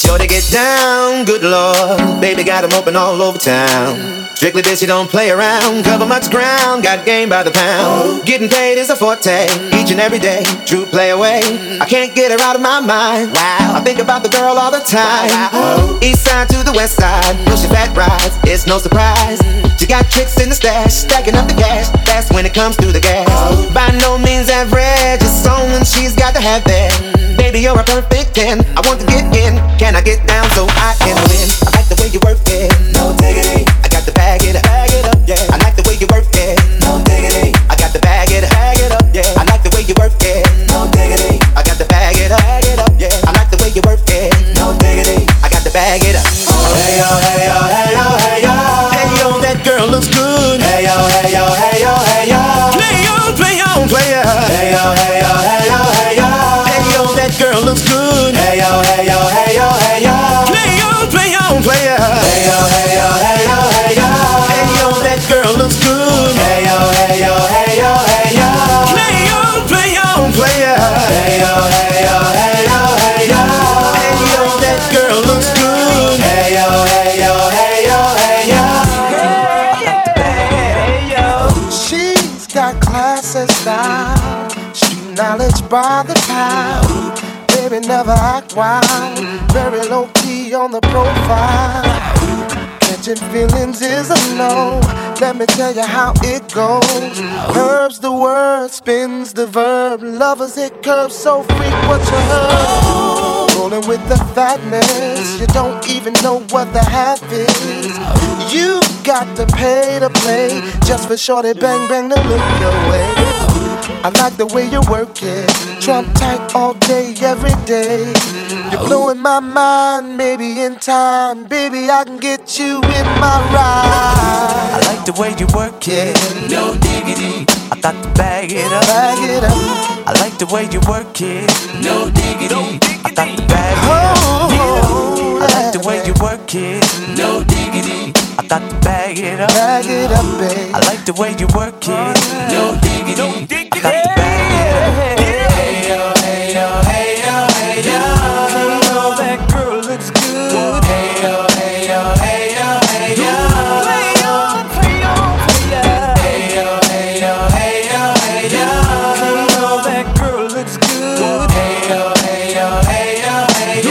Shorty get down, good lord. Baby got 'em open all over town. Strictly bitch, you don't play around. Cover much ground, got game by the pound. Getting paid is a forte, each and every day. True play away, I can't get her out of my mind. Wow, I think about the girl all the time. East side to the west side, pushing fat rides, it's no surprise. She got tricks in the stash, stacking up the cash. Fast when it comes to the gas. By no means average, it's someone she's got to have there. Baby, you're a perfect 10. I want to get in. Can I get down so I can win? I like the way you work it. No diggity. I got to bag it up, yeah. I like the way you work it. No diggity. I got to bag it up, yeah. I like the way you work it. No diggity. I got to bag it up, yeah. I like the way you work it. No diggity. I got to bag it up. Hey yo, hey yo, hey yo, hey yo. Hey yo, that girl looks good. Hey yo, hey yo, hey yo, hey yo. Play on, play on, player. Hey yo, hey yo, hey yo, hey yo. Hey yo, that girl looks good. Hey yo, hey yo, hey yo, hey yo. Play on, player. Hey yo, hey yo, hey yo, hey yo. Hey yo, that girl looks good. Hey yo, hey yo, hey yo, hey yo. Play on, player. Hey yo, hey yo, hey yo, hey yo. Hey yo, that girl looks good. Hey yo, hey yo, hey yo, hey yo. Hey yo. She's got class and style, street knowledge by the pound. Baby never act wild, very low key on the profile. Catching feelings is a no. Let me tell you how it goes. Herbs the word, spins the verb. Lovers hit curves, so freak what you heard. Rolling with the fatness, you don't even know what the half is. You got to pay to play, just for shorty bang bang to look your way. I like the way you work it, Trump tight all day, every day. You're blowing my mind, maybe in time, baby I can get you in my ride. I like the way you work it, no diggity. I got to bag it up, I like the way you work it, no diggity. I got to bag it up, I like the way you work it, no diggity. I got to bag it up, babe. I like the way you work it, no diggity. I got to bag it up. Hey yo, hey yo, hey yo, hey yo. Hey yo, that girl looks good. Hey yo, hey yo, hey yo, hey yo. Play on, play on, play on. Hey yo, hey yo, hey yo, hey yo. Hey yo, that girl looks good. Hey yo, hey yo, hey yo, hey yo.